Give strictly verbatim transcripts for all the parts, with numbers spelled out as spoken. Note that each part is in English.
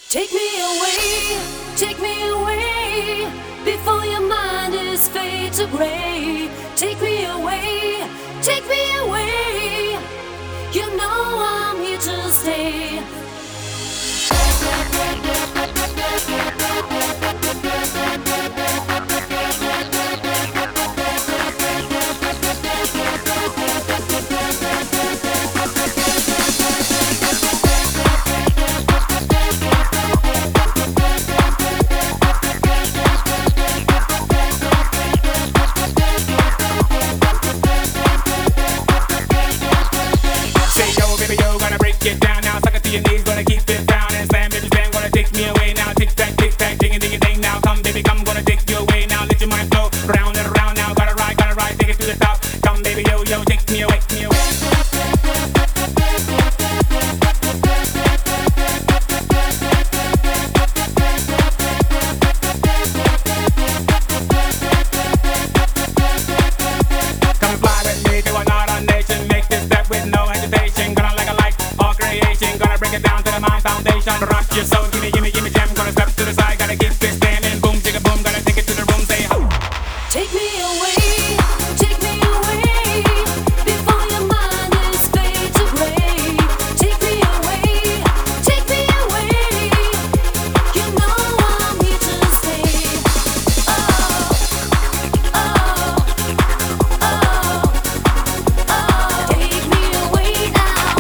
Take me away, take me away, before your mind is fade to gray. Take me away, take me away, you know I'm here to stay. Get down now, suck it to your knees, gonna keep it down and slam, baby, slam, gonna take me away now. Tick tack, tick tack, ding ding ding now. Come, baby, come, gonna take you away now. Let your mind flow round and around now. Gotta ride, gotta ride, take it to the top. Come, baby, yo yo, take me away, take me away. Come and fly with me to another nation. Make this step with no hesitation. Gonna like a light. Gonna break it down to the mind foundation. Rock your soul, gimme, gimme, gimme jam. Gonna step to the side, gotta keep it standing. Boom, chicka boom, gonna take it to the room, say ho. Take me away, take me away, before your mind is fade to gray. Take me away, take me away, you know I'm here to stay. Oh, oh, oh, oh, take me away now.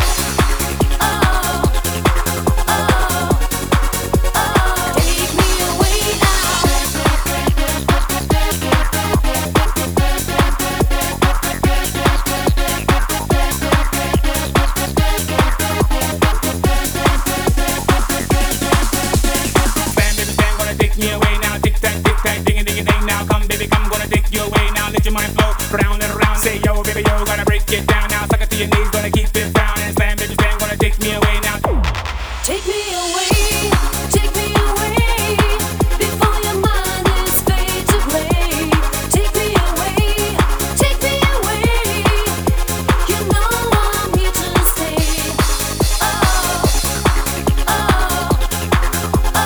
Me away now, tick tack, tick tack, ding ding ding now. Come, baby, come, gonna take you away now. Let your mind flow round and around. Say yo, baby, yo, gonna break it down now. Suck it to your knees, gonna keep it down and slam, baby, slam, gonna take me away now. Take me away, take me away, before your mind is fade to gray. Take me away, take me away, you know I'm here to stay. Oh, oh, oh,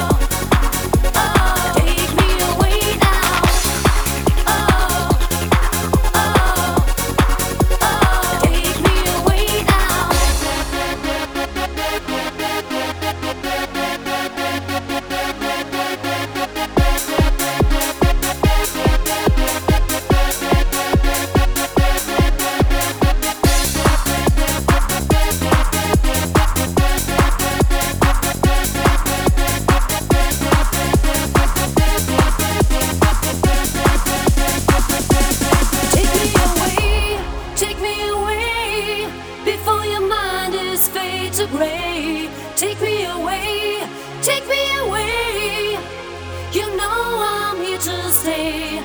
oh, take me away now. Oh, oh, oh, take me away now. Take me away, take me away, before your mind is fade to gray. Take me away, take me away, you know I'm here to stay.